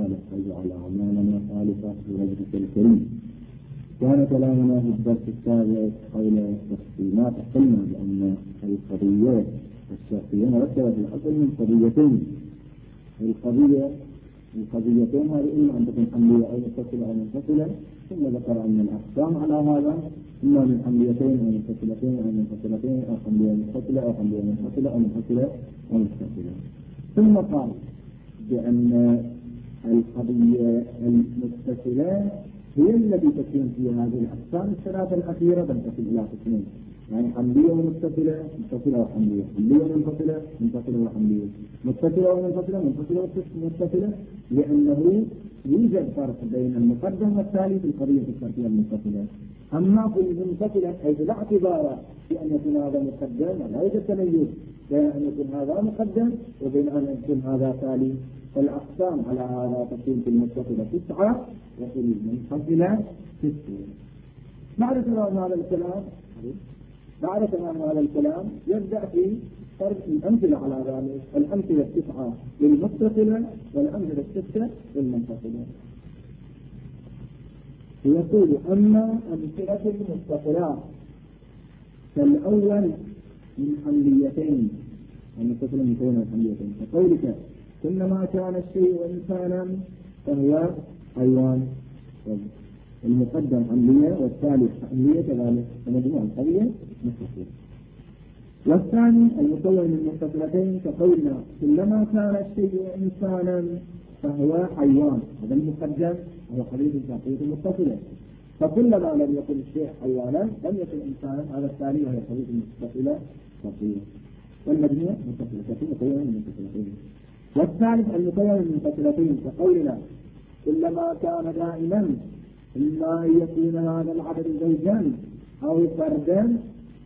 تعالى واجعل أعمالنا خالصة لوجهك الكريم. كان كلامنا في الدرس السابق حول تقسيمات، قلنا بأن القضيات الشرطية مركبة في الأصل من قضيتين. القضيتين هذه إما أن تكون حملية أو متصلة أو منفصلة، ثم ذكر أن الأحكام على هذا إما من حمليتين أو منفصلتين أو منفصلتين أو حملية منفصلة أو حملية منفصلة أو منفصلة أو متصلة. ثم قال بأن القضية المتصلة هي التي تكون في هذه الأقسام الثلاثة الأخيرة تنقسم إلى قسمين، يعني حملية ومتصلة، متصلة وحملية، حملية ومنفصلة، منفصلة وحملية، متصلة ومنفصلة، منفصلة ومتصلة، لأنه يوجد فرق بين المقدم والتالي في القضية الشرطية المتصلة. أما في المنفصلة حيث لا اعتبار في أن يكون هذا مقدم ولا يوجد تميز بين أن يكون هذا مقدم وبين أن يكون هذا تالي، فالأقسام على هذا تكون في المتصلة 9 وفي المنفصلة 6. بعد تمام هذا الكلام يبدأ في فرق الأمثلة على ذلك، الأمثلة 9 للمتصلة والأمثلة 6 للمنفصلة. يقول أما أمثلة المتصلات فالأول من حمليتين، المتصلة من كون الحمليتين، كقولك كلما كان الشيء إنسانا فهو حيوان، المقدم حملية والثالث حملية كذلك، فمجموع القضية متصلة. والثاني المكون من متصلتين كقولنا كلما كان الشيء إنسانا فهو حيوان، هذا المقدم وهو قضية الشرطية متصلة، فكلما لم يكن الشيء حيوانا لم يكن إنسانا، هذا الثاني وهي قضية المتصلة شرطية، والمجموع متصلة مكون من متصلتين. والثالث المكون من متصلتين كقولنا كلما كان دائما إما أن يكون هذا العدد زوجا أو فردا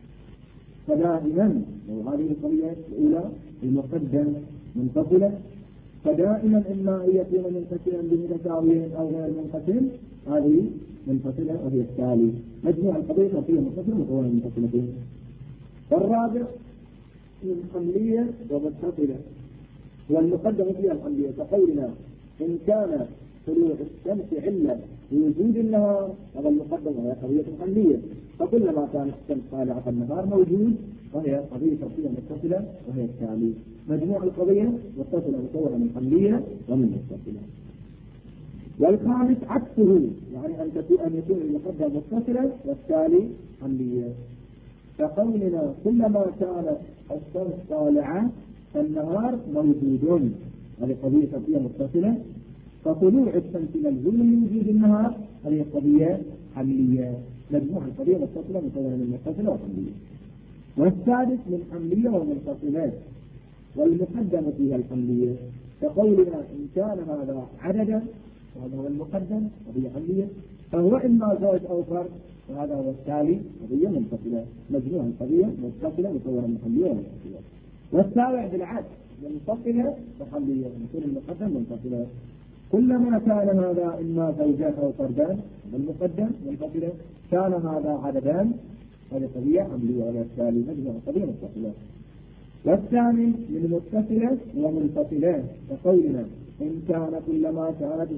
فدائما، وهذه القضية الأولى المقدم منفصلة، فدائما إما أن يكون منقسما بمتساويين أو غير منقسم، هذه منفصلة وهي التالي، مجموع القضية فيها منفصلة مكونة من منفصلتين. والرابع من حملية ومتصلة، والمقدم فيها الحملية كقولنا إن كان طلوع الشمس علة لوجود النهار، هذا المقدم وهي قضية الحملية، فكلما كانت الشمس طالعة النهار موجود وهي قضية شرطية متصلة وهي التالي، مجموع القضية متصلة مكونة من حملية ومن متصلة. والخامس عكسه، يعني أن يكون المقدم متصلا والتالي حملية، كقولنا كلما كانت الشمس طالعة فالنهار موجود، هذه قضية شرطية متصلة، فطلوع الشمس ملزوم لوجود النهار، هذه قضية حملية، مجموع القضية متصلة مكونة من متصلة وحملية. والسادس من حملية ومنفصلات، والمقدم فيها الحملية، كقولنا إن كان هذا عددا وهذا هو المقدم قضية حملية فهو إما زوج أو فرد، وهذا هو التالي قضية منفصلة، مجموع القضية متصلة مكونة من حملية ومنفصلات. والسابع بالعكس منفصلة وحملية، يكون المقدم منفصلة، كلما كان هذا إما زوجان أو فردان المقدم منفصلة، كان هذا عددان هذه قضية حملية وهذا التالي مجموع القضية منفصلة. والثاني من متصلة ومنفصلة كقولنا إن كان كلما كانت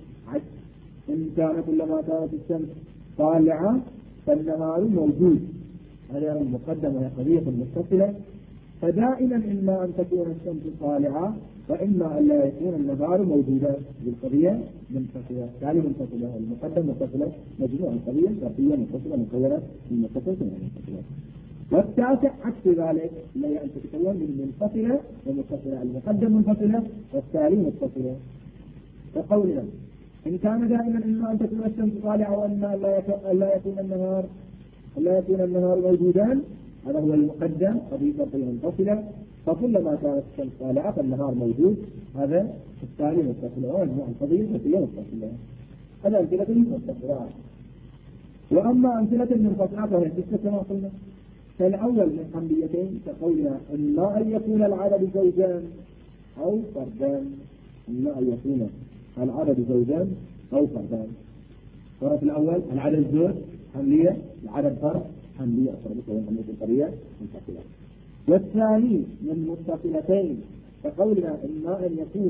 الشمس طالعة فالنهار موجود، هذا المقدم وهي قضية متصلة، فدائما إما أن تكون الشمس طالعة وإما أن لا يكون النهار موجودا، بالقضية منفصلة، تالي منفصلة، المقدم متصلة، مجموع القضية شرطية متصلة مكونة من متصلة ومنفصلة. والتاسع عكس ذلك، لا أن تتكون من منفصلة ومتصلة، المقدم منفصلة والتالي متصلة، كقولنا إن كان دائما إما أن تكون الشمس طالعة وإما أن لا يكون النهار موجودان، هذا هو المقدم قضية شرطية منفصلة، فكلما كانت الشمس طالعة فالنهار موجود، هذا التالي متصلة ومجموع القضية شرطية متصلة. هذا أمثلة المنفصلات. وأما أمثلة المنفصلات فهي 6 كما قلنا، فالأول من حمليتين كقولنا إما أن يكون العدد زوجان أو فردان، إما أن يكون العدد زوجان أو فردان. الطرف الأول العدد زوج حملية، العدد فرد حملية، أصبحت حملية القضية منفصلة. والثاني من متصلتين كقولنا إما أن يكون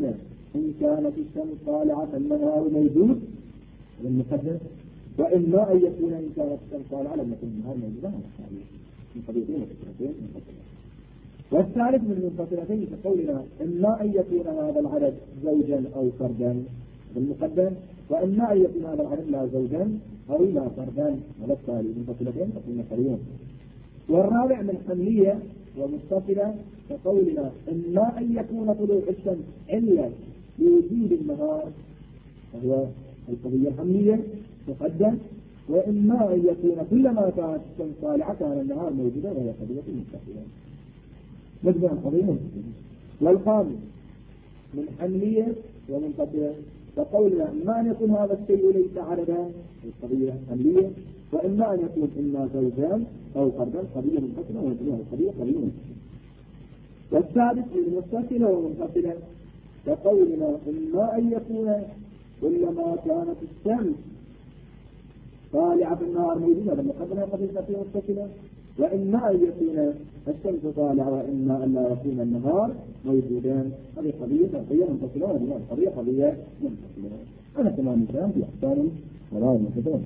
إن كانت الشمس طالعة فالنهار موجود للمقدم، وإما أن يكون إن كانت الشمس طالعة لم يكن النهار موجودا من قضيتين وفكرتين منفصلتين. والثالث من المنفصلتين كقولنا إما أن يكون هذا العدد زوجا أو فردا بالمقدم، وإما أن يكون هذا العدد لا زوجا أو لا فردا، هذا الثالث منفصلتين تكون قريبا. والرابع من حملية ومتصلة كقولنا إما أن يكون طلوع الشمس إلا لوجود النهار وهو القضية الحملية تقدم، وإما أن يكون كلما كانت الشمس طالعة كان النهار موجودا وهي قضية متصلة. مجموعة قضية. والخامس من حملية ومنفصلة كقولنا إما أن يكون هذا الشيء ليس عددا القضية حملية، وإما أن يكون إما زوجان أو فردا قضية منفصلة ومجموعة القضية قضية منفصلة. والسادس من متصلة ومنفصلة كقولنا إما أن يكون كلما كانت الشمس طالعة في النهار موجودة لما قبلها قضية متصلة، وإما أن يكون الشمس طالعة وإما أن لا يكون النهار موجودان. هذه قضية منفصلة وهذه قضية منفصلة. أنا تمام الكلام في أحكام قضايا المتداولة.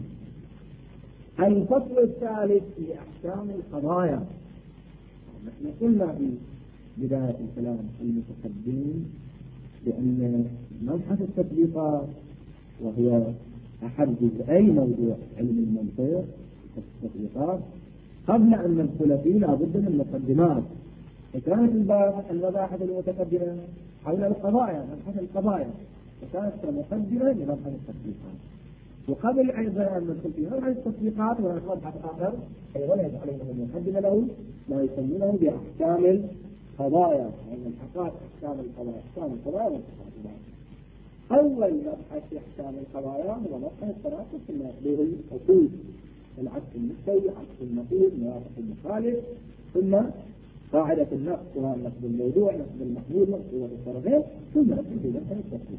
الفصل الثالث في أحكام القضايا. نحن قلنا في بداية الكلام المتقدمين بأن مبحث التطبيقات وهو أحد جزئي موضوع علم المنطق التطبيقات قبل أن ندخل فيه لابد من مقدمات. فكانت المباحث المتقدمة حول القضايا مبحث القضايا، فكانت مقدمة لمبحث التطبيقات. وقبل أيضا أن ندخل في مبحث التطبيقات ومبحث آخر أيضا يجعلونه المقدمة له ما يسمونه بأحكام القضايا، يعني الحقائق أحكام القضايا. أحكام القضايا والقضايا. أول مبحث في أحكام القضايا هو مبحث التناقض في المقدور الحقوق، العكس المستوي، عكس النقيض، موافق المخالف، ثم قاعدة النقص وهو نقص الموضوع، نقص المحمول، نقص الطرفين، ثم نقص في مبحث التطبيق.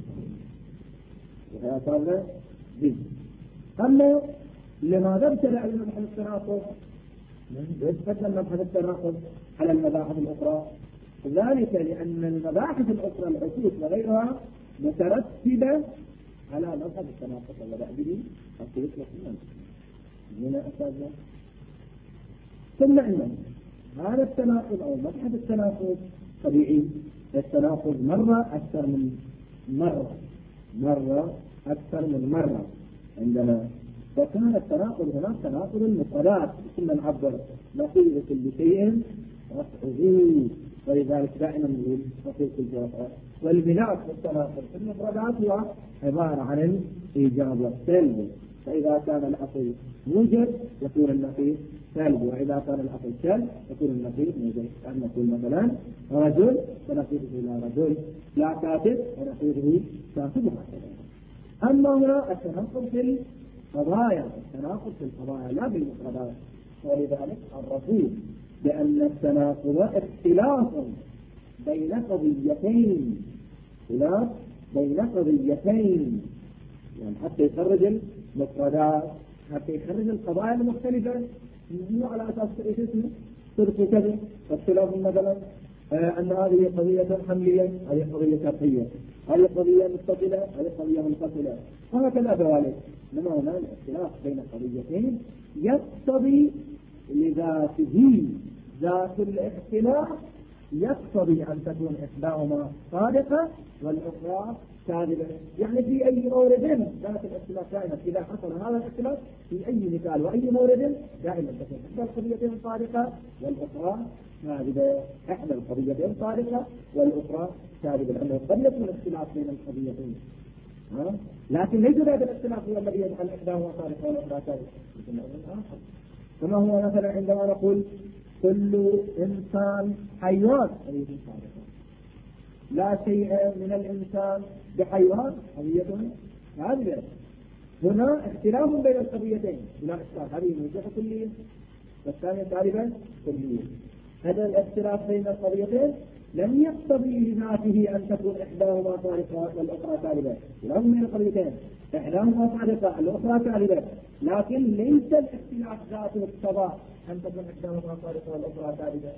وهذا صار جزء. أما لماذا ابتدأ المبحث التناقض؟ يستخدم مبحث التناقض على المباحث الأخرى، ذلك لأن المباحث الأخرى الحقوق وغيرها مترتبة على مبحث التناقض وبدأ به الطريق لكم هنا أساسا. ثم إن هذا التناقض أو مبحث التناقض طبيعي، التناقض مرة أكثر من مرة عندنا. وكان التناقض هناك تناقض المفردات، ثم نعبر نقيض كل شيء رفعه، ولذلك دائما نقول نقيض كل رفعه. والبناء في التناقض في المفردات هو عبارة عن الإيجاب والسلب، فإذا كان الأصل موجب يكون النقيض سلب، وإذا كان الأصل سلب يكون النقيض موجب. أن نقول مثلا رجل فنقيضه إلى رجل، لا كاتب فنقيضه كاتب، هكذا. أما هنا التناقض في القضايا، التناقض في القضايا لا بالمفردات، ولذلك الرسول بأن التناقض اختلاف بين قضيتين، يعني حتى يخرج المفردات، حتى يخرج القضايا المختلفة مو على أساس إيش اسمه صرف كذا. فاختلاف مثلا أن هذه قضية حملية، هذه قضية شرطية، هذه قضية متصلة، هذه قضية منفصلة، وهكذا ذلك. إنما هنا الاختلاف بين قضيتين يقتضي لذاته، ذات الاختلاف يقتضي أن تكون إحداهما صادقة والأخرى كاذبة. يعني في أي مورد ذات الاختلاف دائما إذا حصل هذا الاختلاف في أي مثال وأي مورد دائما تكون إحدى القضيتين صادقة والأخرى كاذبة، إحدى القضيتين صادقة والأخرى كاذبة، لأنه قد يكون الاختلاف بين القضيتين لكن ليس ذات الاختلاف هو الذي يجعل إحداهما صادقة والأخرى كاذبة. كما هو مثلا عندما نقول كل إنسان حيوان هذه صادقة، لا شيء من الإنسان بحيوان قضية كاذبة. هنا اختلاف بين القضيتين بلا إشكال، هذه موجودة كلية والثانية كاذبة كلية. هذا الاختلاف بين القضيتين لم يقتضي لذاته أن تكون إحداهما صادقة والأخرى كاذبة، اختلاف بين القضيتين إحداهما صادقة الأخرى كاذبة، لكن ليس الاختلاف ذاته اقتضى أن تكون إحداهما صادقة والأخرى كاذبة.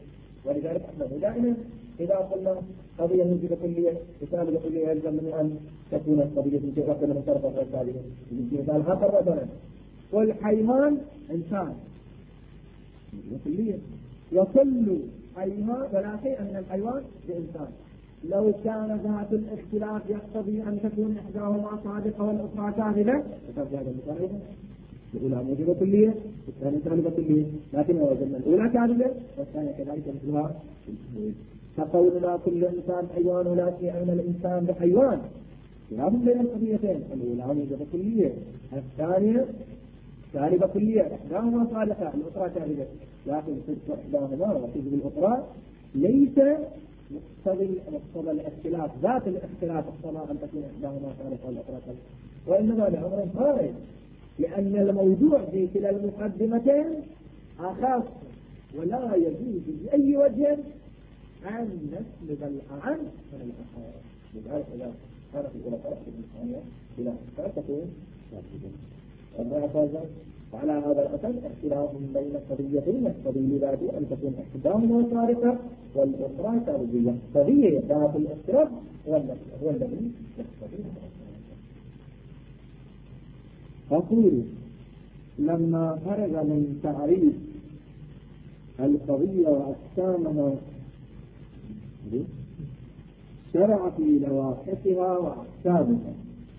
ولذلك احنا دائما إذا قلنا قضية موجبة كلية مثال كلية يلزم من أن تكون القضية في ربنا من طرف الرسالة مثال هذا مثلا كل حيوان إنسان موجبة كلية وكل حيوان ولا شيء من الحيوان بإنسان. لو كان ذات الاختلاف يقتضي أن تكون إحداهما صادقة والأخرى كاذبة فكان هذا المثال الأولى موجبة كلية والثانية كاذبة كلية، لكن وجدنا الأولى كاذبة والثانية كذلك مثلها. فقولنا كل إنسان حيوان ولا شيء من الإنسان بحيوان خلاف بين القضيتين، الأولى موجبة كلية الثانية كاذبة كلية، إحداهما صادقة الأخرى كاذبة، لكن صدق إحداهما وكذب الأخرى ليس مقتضى الاختلاف، ذات الاختلاف اقتضى أن تكون إحداهما صادقة والأخرى كاذبة، وإنما لأمر خارج، لأن الموضوع في كلا المقدمتين أخف ولا يجوز بأي وجه أن نسلب الأعم من الآخر. لذلك إذا كانت الأولى فرق الإنسانية إلى تكون فاسدة. وعلى هذا الأساس اختلاف بين قضيتين يقتضي لذاته أن تكون إحداهما صادقة والأخرى كاذبة. قضية ذات الاختلاف هو الذي يقتضي. أقول لما خرج من تعريف القضية وأقسامها شرع في لواحقها وأقسامها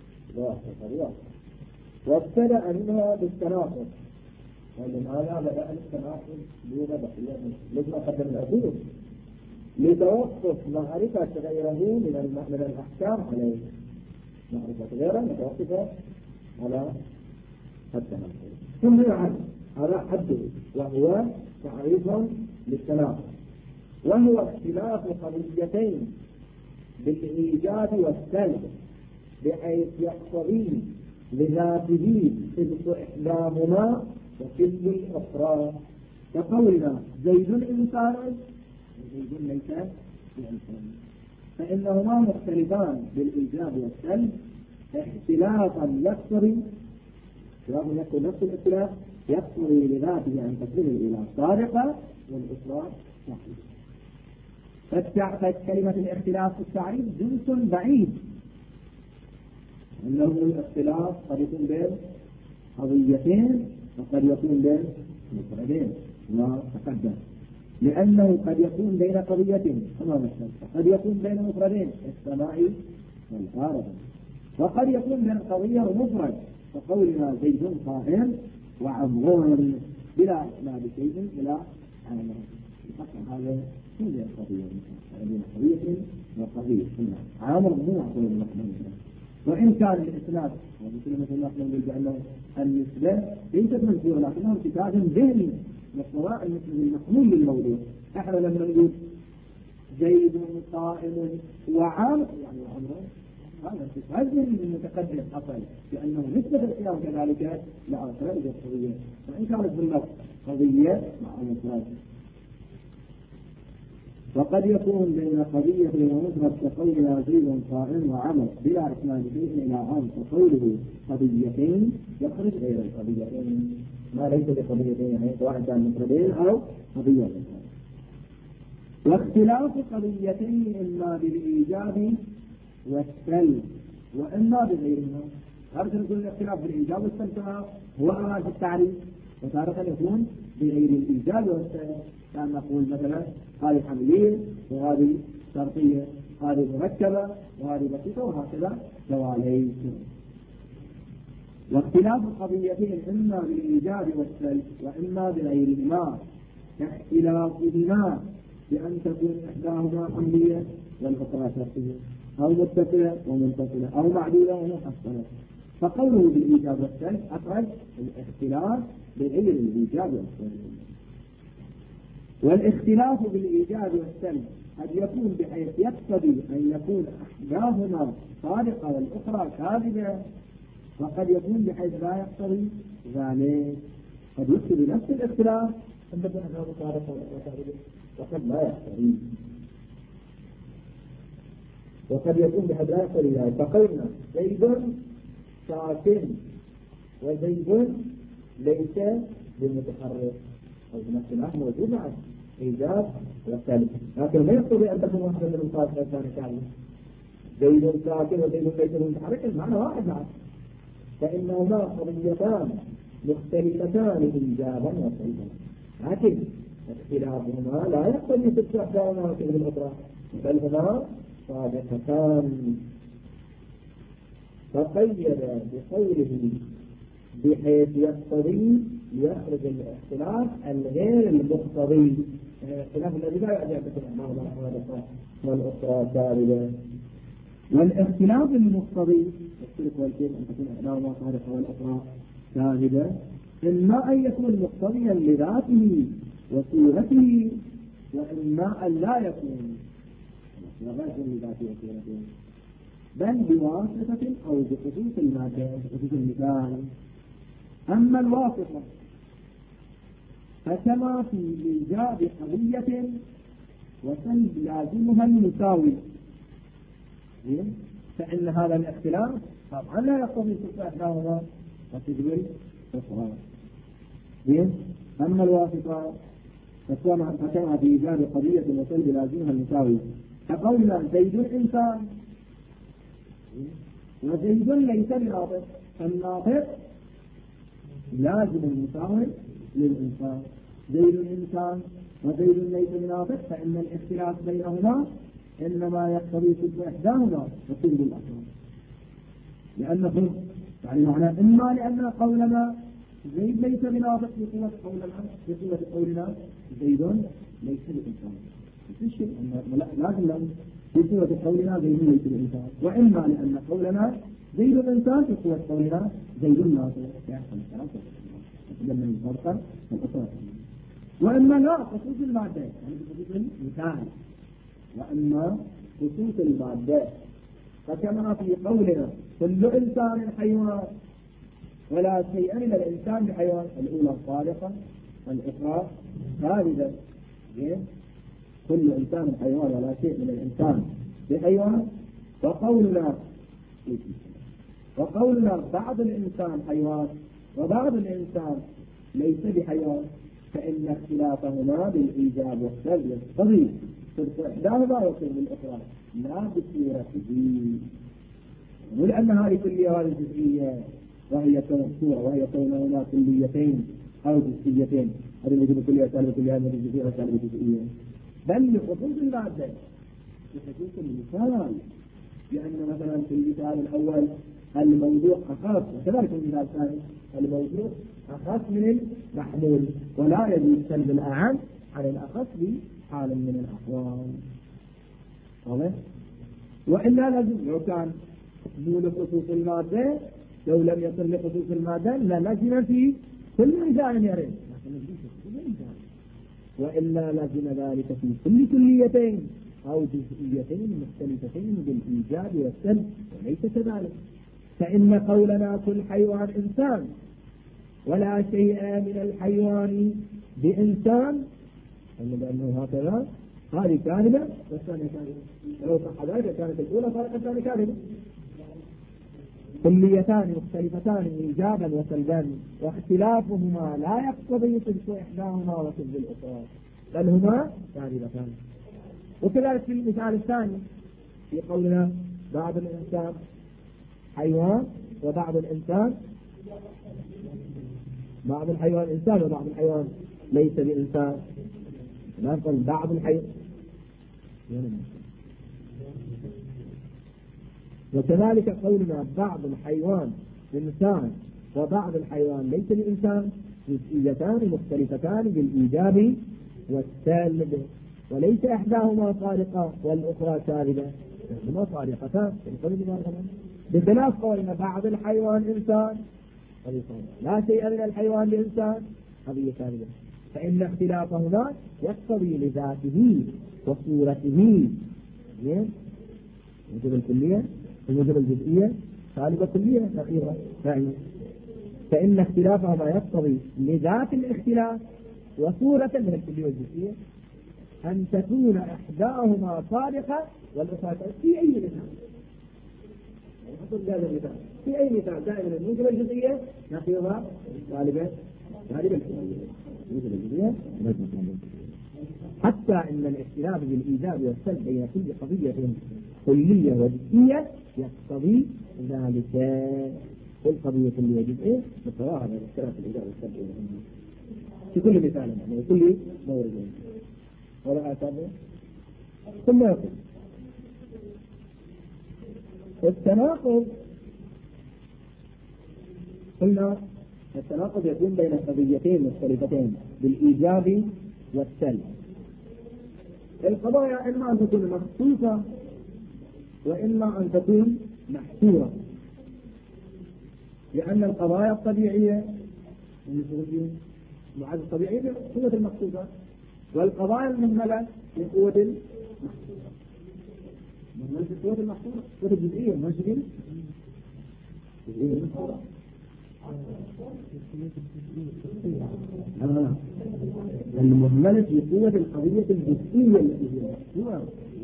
وابتدأ منها بالتناقض. ولماذا بدأ التناقض دون بقية لما قدم الأصول لتوقف معرفة غيره من الأحكام عليه، معرفة غيره متوقفة على التناقض. ثم يعد على حده وهو تعريف للتناقض، وهو اختلاف قضيتين بالإيجاد والسلب بحيث يقتضي لذاته صدق إحداهما وكذب الأخرى. كقولنا زيد إنسان وزيد ليس بإنسان، فإنهما مختلفان بالإيجاد والسلب اختلافا يقتضي نفس الاختلاف يقتضي لذاته أن تكون الأولى صادقة والأخرى صحيحة. فكلمة الاختلاف في التعريف جنس بعيد، أنه الاختلاف قد يكون بين قضيتين وقد يكون بين مفردين ما تقدم، لأنه قد يكون بين قضيتين أمام الشمس، وقد يكون بين مفردين السماء والأرض، وقد يكون بين قضية ومفرد فقولنا زيد قائم وعمر بلا إسناد شيء إلى عامر. هذا كل قضية بين قضية وقضية عامر مو معقول المحمول، وإن كان الإسناد مثل ما نقول بأنه النسبة ليست مذكورة لكنه ارتكاز ذهني والصراع المحمول للموضوع. احنا لما نقول زيد قائم وعامر يعني عمر هذا ارتكاز ذهني متقدم حصل، لأنه نسبة القيام كذلك لا أفراد القضية، وإن كانت بالنص قضية مع مفرد. وقد يكون بين قضية ومفرد كقولنا زيد قائم وعمر بلا إسناد شيء إلى عام، وقوله قضيتين يخرج غير القضيتين ما ليس بقضيتين، يعني سواء كان مفردين أو قضيتين. واختلاف قضيتين إما بالإيجاب والسلب وإما بغيرهما. هذا نقول الاختلاف بالإيجاب والسلب هو أمام التعريف، وتارة يكون بغير الإيجاب والسلب، كان نقول مثلا هذه حملية وهذه شرطية، هذه مركبة وهذه بسيطة وهكذا دواليك. واختلاف القضيتين إما بالإيجاب والسلب وإما بغيرهما كاختلافهما بأن تكون إحداهما حملية والأخرى شرطية، أو متصلة ومنفصلة، أو معدولة ومحصلة. فقوله بالإيجاب والسلب أخرج الاختلاف بغير الإيجاب والسلب. والاختلاف بالإيجاب والسلب قد يكون بحيث يقتضي أن يكون إحداهما صادقة والأخرى كاذبة، وقد يكون بحيث لا يقتضي ذلك، قد يقتضي نفس الاختلاف أن تكون إحداهما صادقة والأخرى كاذبة وقد لا يقتضي، وقد يكون بحيث لا يقتضي ذلك. فقلنا زيد ساكن وزيد ليس بمتحرك، أو بنفس الأمر موجود معه، إيجاب وسلب، لكن ما يقتضي أن تكون واحدة من الألفاظ الثانية كاملة. زيد ساكن وزيد ليس متحرك المعنى واحد معه، فإنهما قضيتان مختلفتان إيجابا وسلبا، لكن اختلافهما لا يقتضي صدق إحداهما وكذب الأخرى، بل هما صادقتان. فقيد بقوله بحيث يقتضي ليخرج الاختلاف الغير المقتضي، الاختلاف الذي لا يعجب إحداهما والأخرى ثابتة. والاختلاف المقتضي يختلف والكيف أن تكون إحداهما صادقة والأخرى ثابتة، إما أن يكون مقتضيا لذاته وصورته، وإما أن لا يكون لذاته وصورته، بل بواسطة أو بخصوص المادة بخصوص المثال. أما الواسطة فكما في إيجاب قضية وسلب لازمها المساوي، فإن هذا الاختلاف طبعا لا يقتضي صدق إحداهما وكذب الأخرى. أما الواسطة فكما في إيجاب قضية وسلب لازمها المساوي، فقولنا زيد إنسان وزيد ليس بناطق، الناطق لازم المساوي للإنسان، زيد إنسان وزيد ليس بناطق، فإن الاختلاف بينهما إنما يقتضي صدق إحداهما وكذب الأخرى، لأنه يعني معناه إما لأن قولنا زيد ليس بناطق بقوة قولنا زيد ليس بإنسان، لازم بقوة قولنا زيد ليس بإنسان، وإما لأن قولنا زيد إنسان بقوة قولنا زيد ناطق، لما يفرق الأخرى. وإما لا خصوص المادة يعني بخصوص المثال، وإما خصوص المادة، فكما في قولنا كل إنسان حيوان ولا شيء من الإنسان بحيوان، الأولى صادقة والأخرى كاذبة. كل إنسان حيوان ولا شيء من الإنسان بحيوان، وقولنا بعض الإنسان حيوان وبعض الإنسان ليس بحيوان، فإن اختلافهما بالإيجاب والسلب يقتضي صدق إحداهما وكذب الأخرى لا بصورته، ولأن هذه كلية وهذه جزئية، وهي صورة وهي كونهما كليتين أو جزئيتين، هذه الوجود كلية سالبة كلية هذه الجزئية وسالبة جزئية، بل لخصوص المادة لخصوص المثال، لأن مثلا في المثال الأول الموضوع أخف، وكذلك المثال الثاني الموضوع أخف من المحمول، ولا يجوز سلب الأعم عن الأخف بحال من الأحوال. واضح؟ وإلا لازم لو كان مو لخصوص المادة، لو لم يصل لخصوص المادة للزم في كل مثال يرد، وإلا لازم ذلك في كل كليتين أو جزئيتين مختلفتين بالإيجاب والسلب، وليس كذلك، فإن قولنا كل حيوان إنسان ولا شيء من الحيوان بإنسان لأنه هكذا هذه كاذبة والثانية كاذبة، لو صح ذلك كانت الأولى صارت الثانية كاذبة. كليتان مختلفتان إيجابا وسلبا، واختلافهما لا يقتضي صدق إحداهما وكذب الأخرى، بل هما كاذبتان. وكذلك في المثال الثاني في قولنا بعض الإنسان حيوان وبعض الإنسان بعض الحيوان إنسان وبعض الحيوان ليس بإنسان، لا نقول بعض الحيوان. وكذلك قولنا بعض الحيوان إنسان وبعض الحيوان ليس بإنسان جزئيتان مختلفتان بالإيجاب والسلب، وليس إحداهما صادقة والأخرى كاذبة، هما صادقتان بخلاف قولنا بعض الحيوان إنسان لا شيء من الحيوان بإنسان هذه كاذبة، فإن اختلافهما يقتضي لذاته وصورته موجب الكلية وموجب الجزئية غالبة كلية أخيرة، فإن اختلافهما يقتضي لذات الاختلاف وصورة من الكلية والجزئية أن تكون إحداهما صادقة والأخرى في أي مثال في أي مثال دائما الموجب الجزئية نقيضها غالبة الكلية موجب الجزئية. حتى إن الاختلاف بالإيجاب والسلب بين كل قضية كلية وجزئية يقتضي ذلك. كل قضية كلية جزئية بالطبع هذا الاختلاف بالإيجاب والسلب في كل مثال يعني وكل مورد. ولا أتابع. ثم يقول التناقض، قلنا التناقض يكون بين قضيتين مختلفتين بالإيجاب والسلب. القضايا إما أن تكون مخصوصة وإما أن تكون محصورة، لأن القضايا الطبيعية معاد الطبيعية بقوة المخصوصة، والقضايا المهملة بقوة المحصورة. مهملة بقوة المحصورة قوة الجزئية ما شكل جزئية المحصورة. المهملة بقوة القضية الجزئية التي هي محصورة،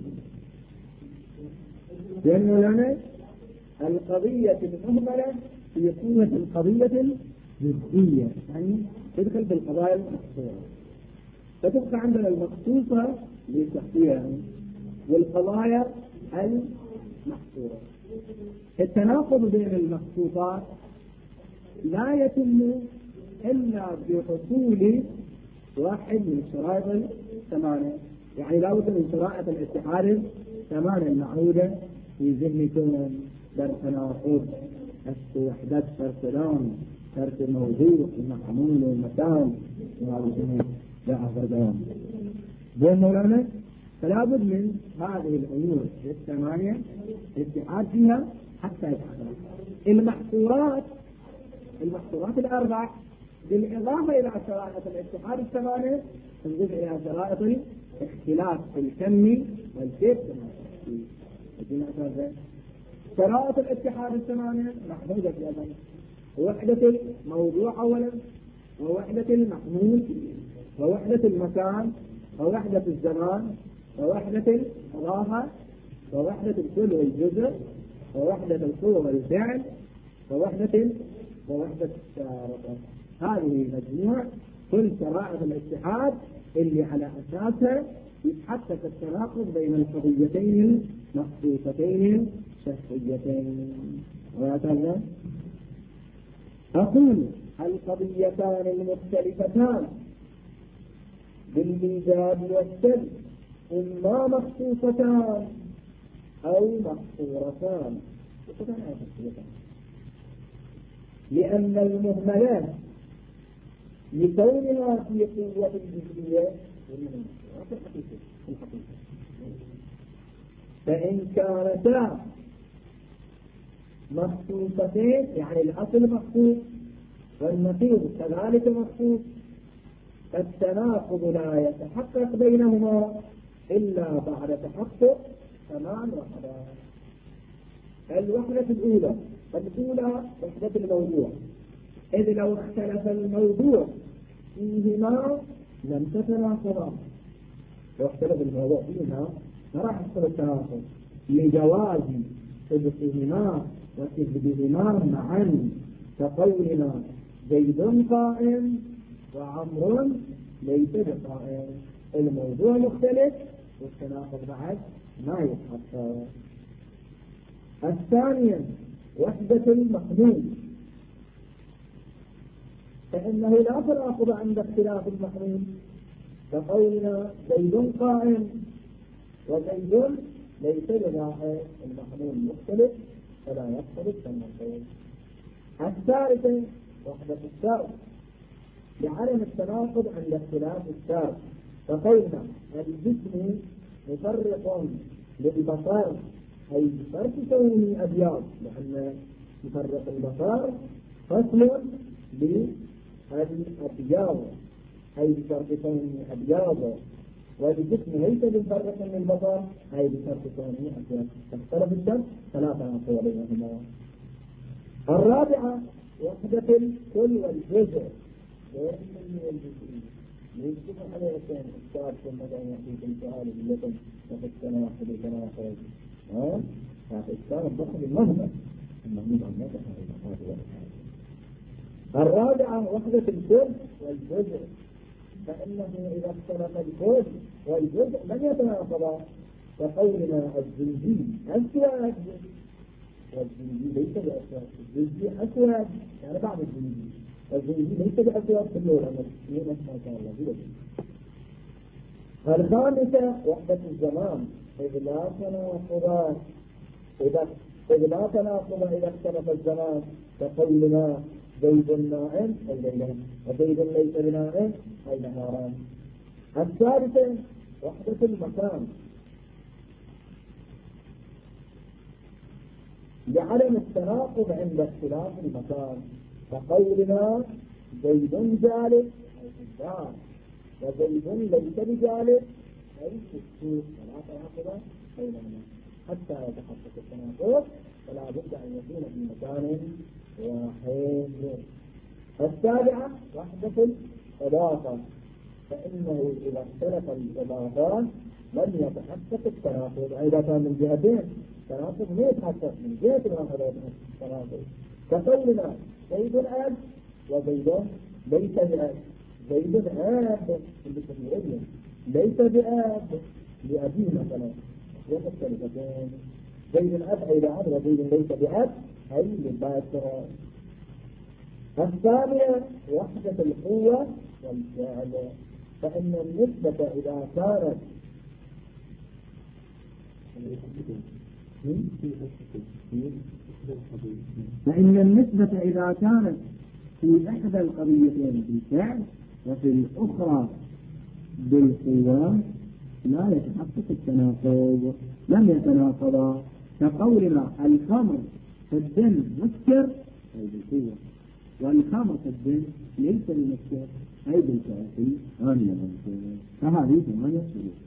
لأنه لنا القضية المهملة هي قوة القضية الجزئية، يعني تدخل بالقضايا المحصورة، فتبقى عندنا المخصوصة للتحقيق والقضايا المحصورة. التناقض بين المخصوصات لا يتم إلا بحصول واحد من الشرائط الثمانية، يعني لا بد من شرائط الاتحاد الثمانية المعهودة في ذهنكم: التناقض، وحدة السلام، ترك الموضوع، المحمول، والمكان، لا أفردان. بين مولانا فلا بد من هذه الأمور الثمانية الاتحاد فيها حتى يتحقق. المحصورات الأربع بالإضافة إلى شرائط الاتحاد الثمانية تنضيف إلى شرائط الاختلاف الكمي والكيف. شرائط الاتحاد الثمانية محدودة أيضا: وحدة الموضوع أولا، ووحدة المحمول، ووحدة المكان، ووحدة الزمان، ووحدة الإضافة، ووحدة الكل والجزء، ووحدة القوة والفعل، ووحدة الشارطة. هذه مجموعة كل شرائط الاتحاد اللي على أساسها يتحقق التناقض بين القضيتين المخصوصتين الشخصيتين. وهكذا أقول القضيتان المختلفتان بالإيجاب والسلب إما مخصوصتان أو محصورتان، لأن المهملات لكونها في قوة الجزئية في الحقيقة، فإن كانتا مخصوصتين يعني الأصل مخصوص والنقيض كذلك مخصوص، فالتناقض لا يتحقق بينهما إلا بعد تحقق ثمان وحدات. الوحدة الأولى وحدة الموضوع، إذ لو اختلف الموضوع فيهما لم تتناقضا. لو اختلف الموضوع فيهما ما راح يحصل التناقض لجواز صدقهما وكذبهما معا، كقولنا زيد قائم وعمر ليس بقائم. الموضوع مختلف والتناقض بعد ما يتحقق. الثانية وحدة المحمول، فإنه لا تناقض عند اختلاف المحمول، كقولنا زيد قائم وزيد ليس بقائم. المحمول مختلف فلا يختلف التناقض. الثالثة وحدة الشرط، لعدم التناقض عند اختلاف الشرط، فقولنا الجسم مفرق للبصر أي بفرق كونه أبيض، لأن مفرق البصر فصل بالأبيض أي بفرق كونه أبيض، والجسم ليس بالفرق من البصر أي بفرق كونه أبيض. فاختلف الشرط فلا تناقض بينهما. الرابعة وحدة الكل والجزء، يجب على الإنسان إشكال ثم دعنا في السؤال باللغة وفي التناقض والتناقض. هذا إشكال الضخم المهمة عن هذا. الرابعة وحدة الكل والجزء، فإنه إذا اختلف الكل والجزء لن يتناقضا، كقولنا الزنجي أسود والزنجي ليس بأسود، الزنجي أسود يعني بعض الزنجي ليس بأسود في اللون الأمر ما شاء الله جدا. الخامسة وحدة الزمان، إذ لا تناقض إذا اختلف الزمان، كقولنا زيد نائم أي ليلا وزيد ليس بنائم أي نهارا. الثالثة وحدة المكان، لعدم التناقض عند اختلاف المكان، كقولنا زيد جالس أي في الدار وزيد ليس بجالس أي في السوق، ولا تناقض بينهما حتى يتحقق التناقض فلا بد أن يكون في مكان واحد. السابعة وحدة الإضافة، فإنه إذا اختلف الإضافات لم يتحقق التناقض، إذا كان من جهتين التناقض لا يتحقق من جهة الواحدة التناقض، كقولنا زيد أب وزيد ليس بأب، زيد أب ليس بأب لأبيه مثلا ومختلفتين، زيد الأب أي لأب وزيد ليس بأب أي للباشرة. الثانية وحدة القوة والفعل، فإن النسبة إذا كانت في إحدى القضيتين بالفعل وفي الأخرى بالقوة لا يتحقق التناقض، لم يتناقضا، كقولنا الخمر في الدم مسكر أي بالقوة، والخمر في الدم ليس بمسكر أي بالفعل ثانية ممكن. فهذه ثمانية شروط.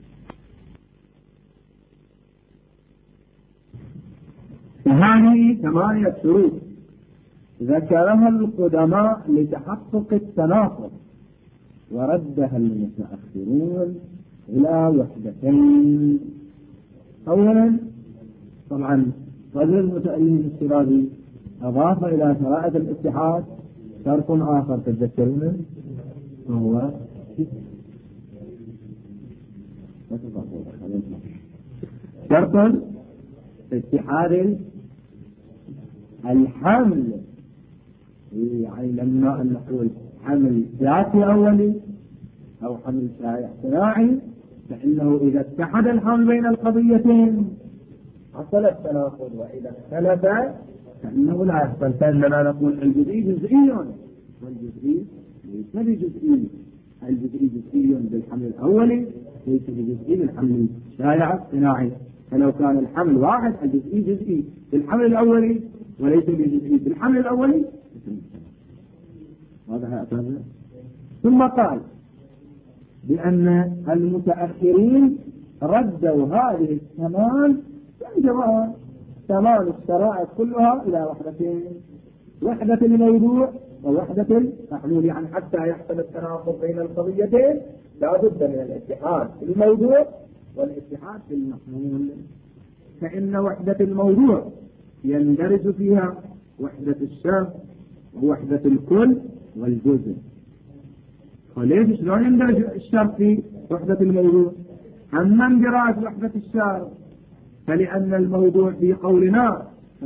فهذه ثمانية شروط ذكرها القدماء لتحقق التناقض، وردها المتأخرون إلى وحدتين. أولا طبعا رجل المتألف الشرازي أضاف إلى شرائط الاتحاد شرط آخر تتذكرونه وهو شرط اتحاد الحمل، يعني لما نقول حمل ذاتي أولي أو حمل شائع صناعي، فإنه إذا اتحد الحمل بين القضيتين حصل التناقض، وإذا اختلف فإنه لا يحصل. فإننا نقول الجزئي جزئي والجزئي ليس بجزئي، الجزئي جزئي بالحمل الأولي ليس بجزئي بالحمل الشائع الصناعي، فلو كان الحمل واحد الجزئي جزئي بالحمل الأولي وليس بجزئي بالحمل الأولي. هذا أعتبر. ثم قال بأن المتأخرين ردوا هذه الثمان الجواب ثمان الشرائط كلها إلى وحدتين، وحدة الموضوع ووحدة المحمول، يعني حتى يحصل التناقض بين القضيتين لا بد من الاتحاد في الموضوع والاتحاد في المحمول. فإن وحدة الموضوع يندرج فيها وحدة الشرط ووحدة الكل والجزء. وليش شلون يندرج الشرط في وحدة الموضوع؟ أما اندراج وحدة الشرط فلأن الموضوع في قولنا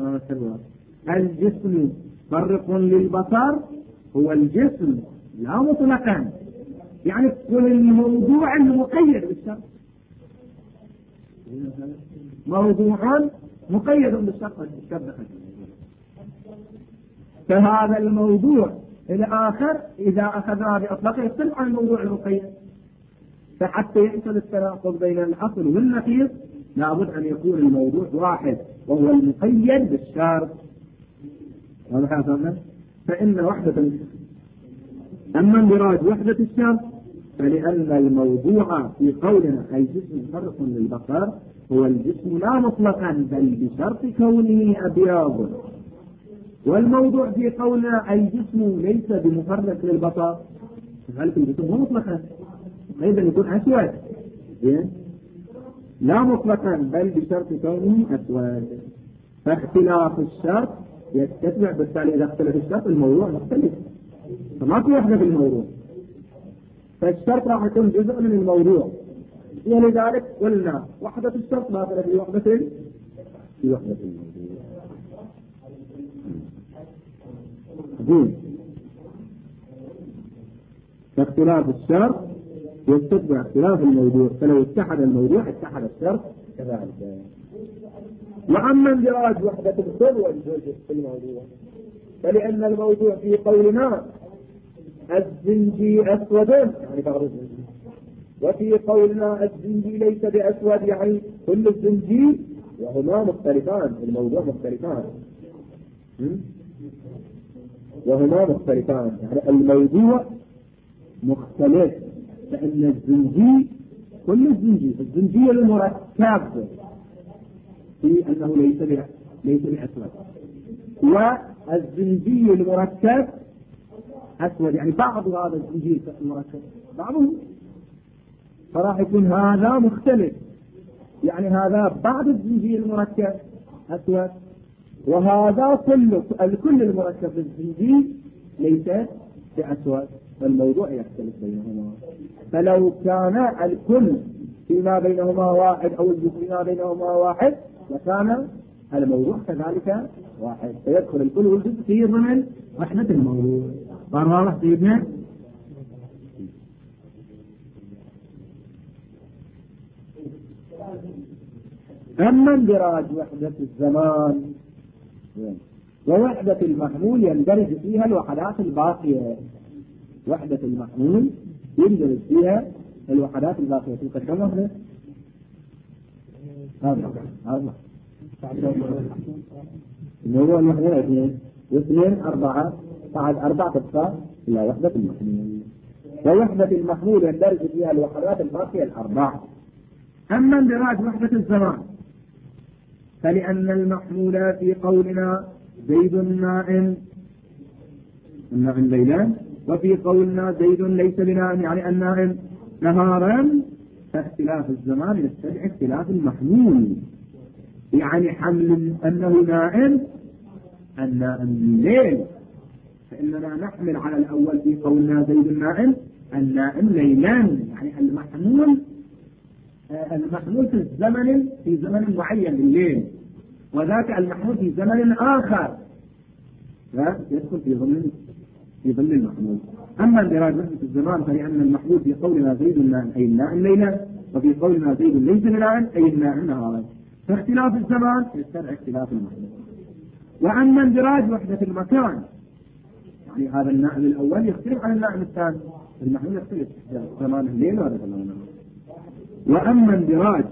الجسم فرق للبصر هو الجسم لا مطلقا، يعني كل الموضوع المقيد بالشرط، موضوع مقيد بالشرط. فهذا الموضوع الآخر إذا أخذنا بأطلاقه يختلف عن الموضوع المقيد، فحتى يحصل التناقض بين الأصل والنقيض لابد أن يكون الموضوع واحد وهو المقيد بالشرط. هذا حاصل. فإن وحدة أما اندراج وحدة الشرط فلأن الموضوع في قولنا أي جسم فرق للبصر هو الجسم لا مطلقا بل بشرط كونه أبيض، والموضوع في قولنا أي جسم ليس بمفرق للبصر ذلك الجسم هو مطلقا أيضا يكون أسود لا مطلقا بل بشرط كونه أسود. فاختلاف الشرط يتبع بالتالي إذا اختلف الشرط الموضوع مختلف، فما في وحدة في الموضوع. فالشرط راح يكون جزء من الموضوع، ولذلك قلنا وحدة الشرط داخلة في وحدة الموضوع. فاختلاف الشرط يتبع اختلاف الموضوع، فلو اتحد الموضوع اتحد الشرط كذلك. وأما اندراج وحدة الكل والجزء في الموضوع، فلأن الموضوع في قولنا الزنجي أسود يعني بعض الزنجي، وفي قولنا الزنجي ليس بأسود يعني كل الزنجي، وهما مختلفان، الموضوع مختلفان، وهما مختلفان يعني الموضوع مختلف، فإن الزنجي كل الزنجي المركب في أنه ليس بأسود، والزنجي المركب أسود يعني بعض هذا الزنجي المركب بعضه، فراح يكون هذا مختلف، يعني هذا بعض الزنجي المركب أسود، وهذا الكل المركب الزنجي ليس بأسود، فالموضوع يختلف بينهما. فلو كان الكل فيما بينهما واحد أو الجزء فيما بينهما واحد لكان الموضوع كذلك واحد، فيدخل الكل والجزء في ضمن وحدة الموضوع. صار واضح سيدنا؟ أما اندراج وحدة الزمان ووحدة المحمول يندرج فيها الوحدات الباقية، وحدة المحمول يندرج فيها الوحدات الباقية. تلك كم وحدة؟ أربعة. الموضوع الوحدة اثنين واثنين أربعة، بعد أربعة تبقى إلى وحدة المحمول. ووحدة المحمول يندرج فيها الوحدات الباقية الأربعة. أما اندراج وحدة الزمان فلأن المحمول في قولنا زيد نائم، النائم ليلا، وفي قولنا زيد ليس بنائم يعني النائم نهارا، فاختلاف الزمان يستدعي اختلاف المحمول، يعني حمل أنه نائم النائم ليل، فإننا نحمل على الأول في قولنا زيد النائم النائم ليلا، يعني المحمول في زمن معين الليل، وذاك المحمول في زمن آخر لا يدخل في ضمن المحمول. أما اندراج وحدة الزمان فلأن المحمول في قولنا زيد النائم أي النائم ليلا، وفي قولنا زيد ليس بنائم أي النائم نهارا، فاختلاف الزمان يستدعي اختلاف المحمول. وأما اندراج وحدة المكان يعني هذا النائم الأول يختلف عن النائم الثاني، المحمول يختلف زمان الليل وهذا زمان النهار. وأما اندراج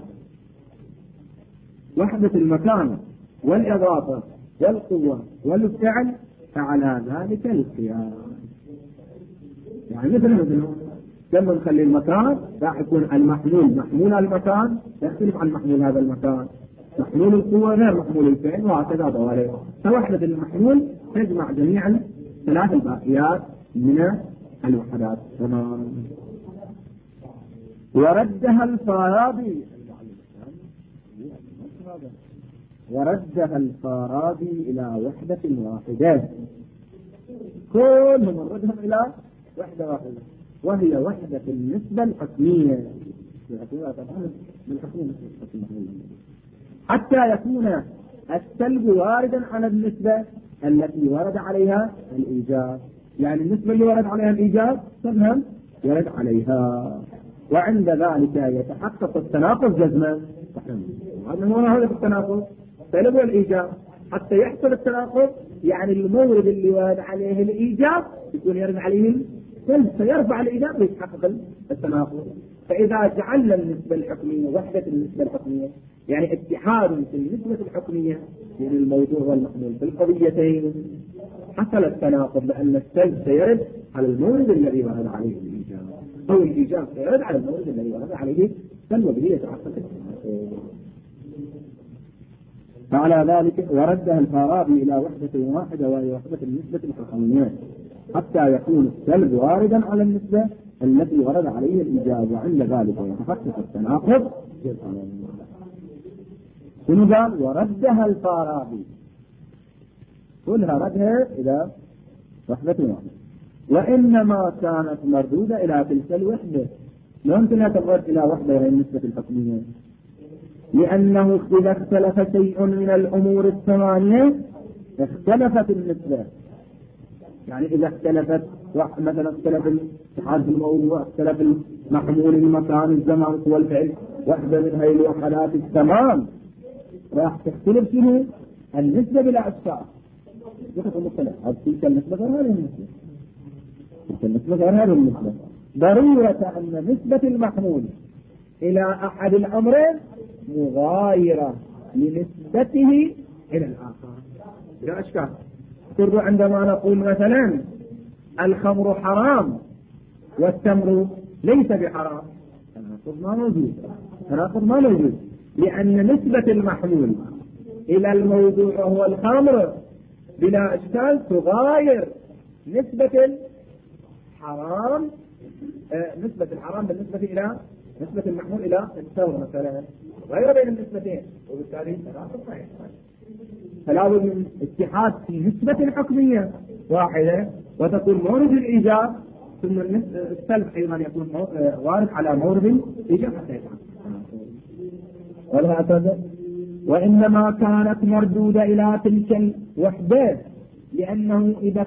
وحدة المكان والإضافة والقوة والفعل فعلى ذلك القياس، يعني مثل لما نخلي المكان راح يكون المحمول محمول المكان يختلف عن محمول هذا المكان، محمول القوة غير محمول الفعل، وهكذا ضواليه. فوحدة المحمول تجمع جميع الثلاث الباقيات من الوحدات. تمام. وردها الفارابي إلى وحدة واحدة، كلهم ردهم إلى وحدة واحدة، وهي وحدة النسبة الحكمية، حتى يكون السلب واردا على النسبة التي ورد عليها الإيجاب، يعني النسبة اللي ورد عليها الإيجاب تفهم ورد عليها، وعند ذلك يتحقق التناقض جزما. هذا هو التناقض سلب والإيجاب. حتى يحصل التناقض يعني المورد اللي ورد عليه الإيجاب يكون يرد عليه السلب، فيرفع الإيجاب ويتحقق التناقض. فإذا جعلنا النسبة الحكمية وحدة النسبة الحكمية يعني اتحاد في النسبة الحكمية بين الموضوع والمحمول في القضيتين، حصل التناقض لأن السلب سيرد على المورد الذي ورد عليه الإيجاب، أو الإيجاب سيرد على المورد الذي ورد عليه السلب، وبه يتحقق التناقض. فعلى ذلك وردها الفارابي إلى وحدة واحدة وهي وحدة النسبة الحكمية، حتى يكون السلب واردا على النسبة التي ورد عليه الإيجاب، وعند ذلك يتحقق التناقض. شنو قال؟ وردها الفارابي، كلها ردها إلى وحدة واحدة. وإنما كانت مردودة إلى تلك الوحدة، لا يمكن أن ترد إلى وحدة غير النسبة الحكمية، لأنه إذا اختلف شيء من الأمور الثمانية اختلفت النسبة. يعني إذا اختلفت مثلا اختلف اتحاد الموضوع، اختلف المحمول المكان الزمان والفعل، واحدة من هذه الوحدات الثمان راح تختلف شنو؟ النسبة بلا إشكال. يخطئ مختلف تلك النسبة غير هذه النسبة، تلك النسبة غير هذه النسبة. ضرورة أن نسبة المحمول إلى أحد الأمرين مغايرة لنسبته إلى الآخر بلا إشكال. ترى عندما نقول مثلا الخمر حرام والتمر ليس بحرام، تناقض ما موجود، لأن نسبة المحمول إلى الموضوع هو الخمر بلا إشكال تغاير نسبة الحرام، نسبة الحرام بالنسبة إلى نسبة المحمول إلى التمر مثلا، غير بين النسبتين، وبالتالي فلا بد من اتحاد في نسبة حكمية واحدة وتكون مورد الإيجاب، ثم السلب أيضا يكون وارد على مورد الإيجاب حتى يفعل. وهكذا. وإنما كانت مردودة إلى تلك الوحدة لأنه إذا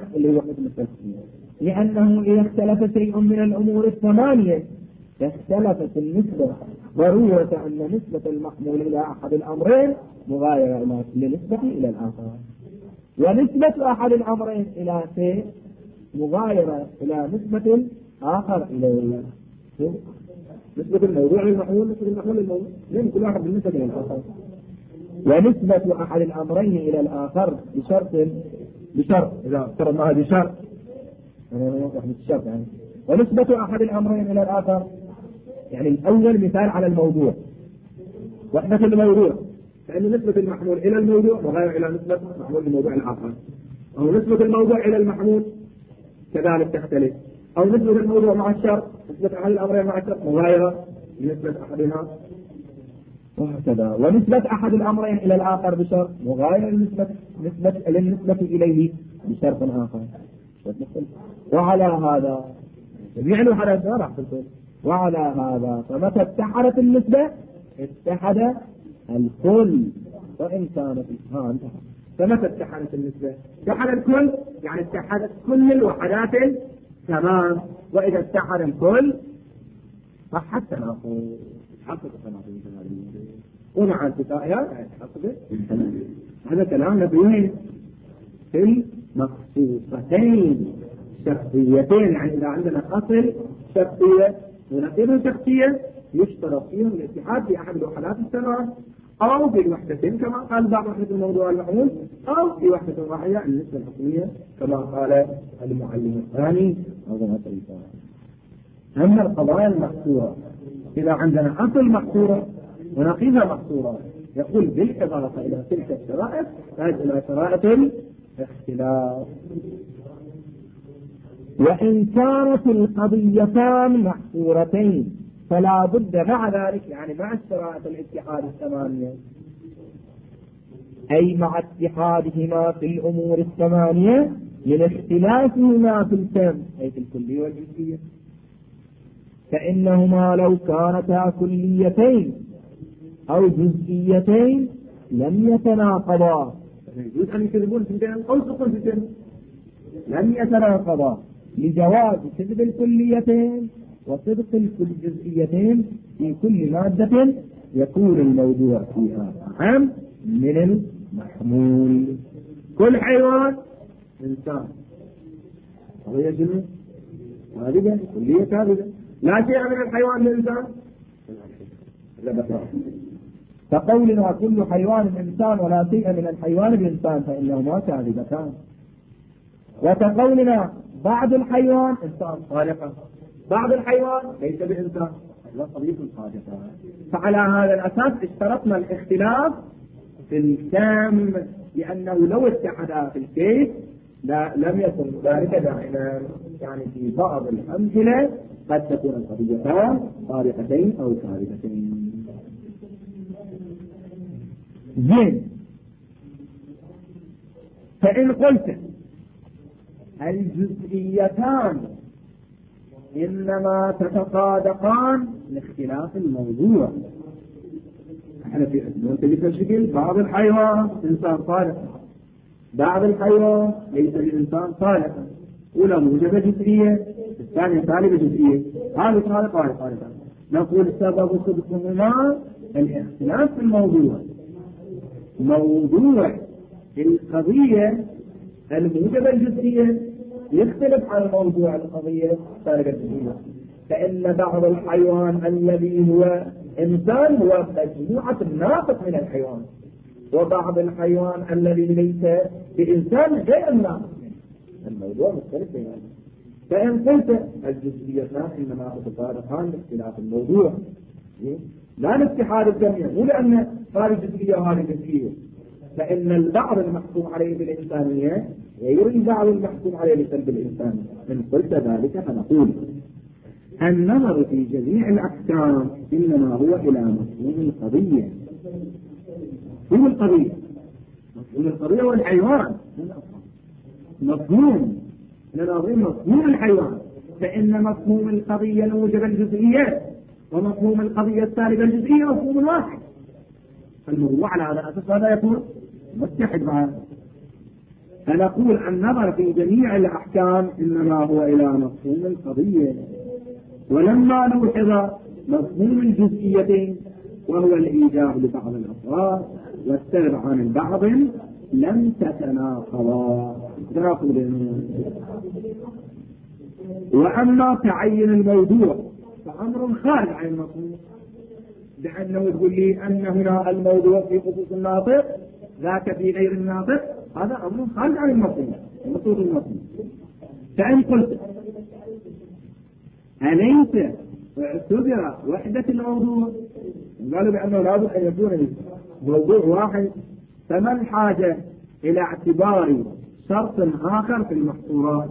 اختلف شيء من الأمور الثمانية اختلفت النسبة، ضرورة أن نسبة المحمول إلى أحد الأمرين مغايرة لنسبة إلى الآخر، ونسبة أحد الأمرين إلى شيء مغايرة إلى نسبة آخر إليه. نسبة الموضوع للمحمول، نسبة المحمول للموضوع، لأن كل واحد بالنسبة إلى الآخر. ونسبة أحد الأمرين إلى الآخر بشرط إذا افترضنا هذه شرط يعني. ونسبة أحد الأمرين إلى الآخر يعني الأول مثال على الموضوع، وحدة الموضوع، فإن نسبة المحمول إلى الموضوع مغايرة إلى نسبة المحمول للموضوع الآخر، أو نسبة الموضوع إلى المحمول كذلك تختلف، أو نسبة الموضوع مع الشرط، نسبة أحد الأمرين مع الشرط مغايرة لنسبة أحدها، وهكذا. ونسبة أحد الأمرين إلى الآخر بشرط مغايرة للنسبة إليه بشرط آخر. وعلى هذا يعني حدث راح تقول وعلى هذا فمتى اتحدت النسبة اتحد الكل وإن كانت فمتى اتحدت النسبة اتحد الكل، يعني اتحدت كل الوحدات تمام، وإذا اتحد الكل صح التناقض، حقق التناقض ومع انتفائها يتحقق. هذا كلام نبيه في المخصوصتين شخصيتين، يعني إذا عندنا أصل شخصية ونقيض شخصية يشترط فيهم الاتحاد في أحد الوحدات الثمان، أو في وحدتين كما قال بعض وحدة الموضوع المحمول، أو في وحدة واحدة النسبة الحكمية كما قال المعلم الثاني أو ذات الإنسان. أما القضايا المحصورة إذا عندنا أصل محصورة ونقيضها محصورة يقول بالإضافة إلى تلك الشرائط تحتاج إلى شرائط الاختلاف. وإن كانت القضيتان محصورتين فلا بد مع ذلك، يعني مع الشرائط الاتحاد الثمانية، أي مع اتحادهما في الأمور الثمانية من اختلافهما في الكم أي في الكلية والجزئية، فإنهما لو كانتا كليتين أو جزئيتين لم يتناقضا، يجوز أن يكذبون في أو يصدقون في لم يتناقضا لجواز كذب الكليتين وصدق الجزئيتين في كل مادة يكون الموضوع فيها أهم من المحمول. كل حيوان إنسان وهي جنة هذه كلية كاذبة، لا شيء من الحيوان للإنسان فقولنا كل حيوان إنسان ولا شيء من الحيوان بإنسان فإنهما كاذبتان، وكقولنا بعض الحيوان إنسان خالقا بعض الحيوان ليس بإنسان هذا قضية خالقة. فعلى هذا الأساس اشترطنا الاختلاف في الكم، لأنه لو اتحدا في الكيف لم يكن ذلك دائما، يعني في بعض الأمثلة قد تكون القضيتان خالقتين أو كاذبتين. زين، فإن قلت الجزئيتان إنما تتصادقان لاختلاف الموضوع. احنا في منتجة الشكل بعض الحيوان إنسان صالح، بعض الحيوان ليس الإنسان صالحا، أولى موجبة جزئية الثانية سالبة جزئية، هذا صالح وهذا صالح. نقول سبب صدقهما الاختلاف في الموضوع. موضوع القضية الموجبة الجزئية يختلف عن موضوع القضية سالبة الجزئية، فإن بعض الحيوان الذي هو إنسان هو مجموعة ناقص من الحيوان، وبعض الحيوان الذي ليس بإنسان غير ناقص. الموضوع مختلف بينهم. فإن قلت الجزئيتان إنما تتصادقان لاختلاف الموضوع، لا لاتحاد الجميع، مو لأن هذه جزئية وهذه جزئية، فإن البعض المحكوم عليه بالإنسانية غير البعض المحكوم عليه بسلب الإنسانية. إن قلت ذلك فنقول النظر في جميع الأحكام إنما هو إلى مفهوم القضية. مفهوم القضية، مفهوم القضية والحيوان مفهوم لنظير مفهوم الحيوان، فإن مفهوم القضية الموجب الجزئيات ومفهوم القضية السالبة الجزئية مفهوم واحد، فالموضوع على هذا الأساس هذا يكون متحد معه. فنقول النظر في جميع الأحكام إنما هو إلى مفهوم القضية، ولما نوحظ مفهوم الجزئيتين وهو الإيجاب لبعض الأفراد والسلب عن البعض لم تتناقضا. وأما تعين الموضوع فأمر خارج عن المفهوم، بأنه تقول لي أن هنا الموضوع في خصوص الناطق ذاك في غير الناطق، هذا أمر خارج عن المفهوم مطلوب المفهوم. فإن قلت أليس اعتبر وحدة الموضوع، قالوا بأنه لابد أن يكون موضوع واحد، فما الحاجة إلى اعتبار شرط آخر في المحصورات؟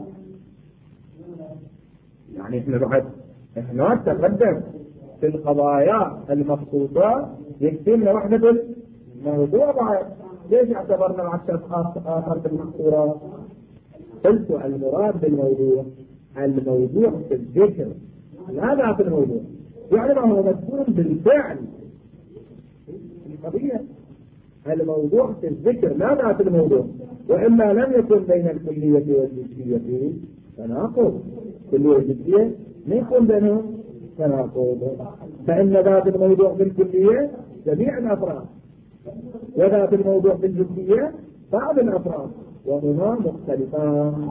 يعني احنا تقدم في القضايا المخصوصة يكتبنا وحدة الموضوع بعد، ليش اعتبرنا مع شرط آخر في المحصورات؟ قلت المراد بالموضوع الموضوع في الذكر لا في الموضوع، يعني ما هو مذكور بالفعل القضية، الموضوع في الذكر لا في الموضوع، وإما لم يكن بين الكلية والجزئية تناقض، الكلية والجزئية ما يكون بينهم تناقض، فإن ذات الموضوع في الكلية جميع الأفراد، وذات الموضوع في الجزئية بعض الأفراد، وهما مختلفان،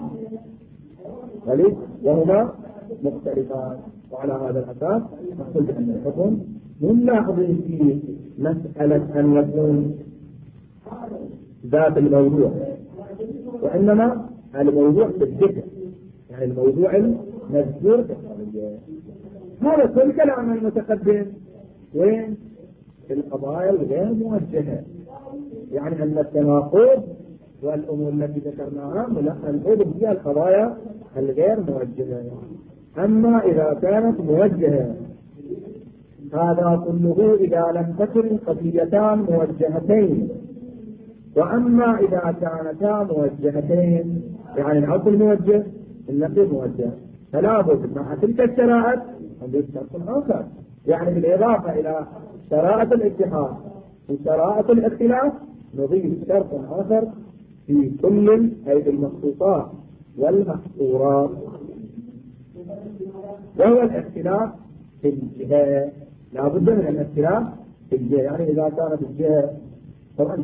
وهما مختلفان. وعلى هذا الأساس نقول بأن الحكم من لاحظ في مسألة أن يكون ذات الموضوع، وإنما الموضوع في الذكر، يعني الموضوع المذكور في القضية. هذا كل كلام المتقدم وين؟ في القضايا الغير موجهة، يعني أن التناقض والأمور التي ذكرناها ملحظة فيها القضايا الغير موجهة. أما إذا كانت موجهة هذا كله إذا لم تكن القضيتان موجهتين، وأما إذا كانتا موجهتين يعني الأصل موجه النقيض موجه، فلا بد مع تلك الشرائط أن يشترط آخر، يعني بالإضافة إلى شرائط الاتحاد وشرائط الاختلاف نضيف شرط آخر في كل أي المخصوصات والمحصورات، وهو الاختلاف في الجهة. لا بد من الاختلاف في الجهة، يعني إذا كانت الجهة طبعا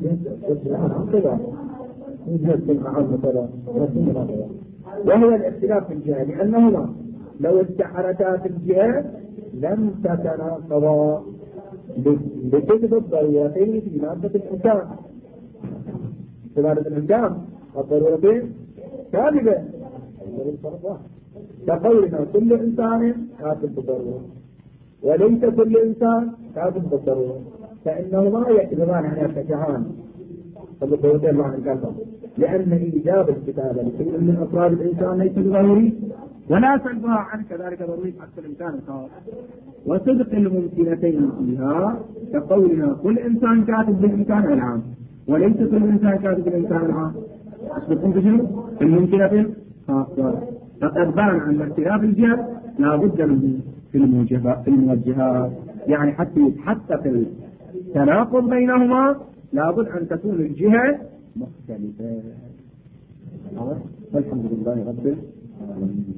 وهو الاختلاف في الجهة، لأنهما لو استحالتا في الجهة لم تتناقضا بكذب الضرورتين في مادة الإنسان. في مادة الإنسان الضرورتين كاذبة، كقولنا كل إنسان كاذب بالضرورة وليس كل إنسان كاذب بالضرورة، فإنهما يكذبان عن يرتفعان فالضرورتين معنى الكلمة، لأن إيجاب الكتابة لشيء من أفراد الإنسان ليس ضروري ولا سلبها عن كذلك ضروري حتى الإنسان الخاص، وصدق الممكنتين فيها كقولنا كل إنسان كاتب بالإمكان العام وليس كل إنسان كاتب بالإمكان العام، أصدقون بشنو؟ الممكنتين فقد بان أن اختلاف الجهة لا بد منه في الموجهات، يعني حتى في التناقض بينهما لا بد أن تكون الجهة مختلفة. والحمد لله رب العالمين.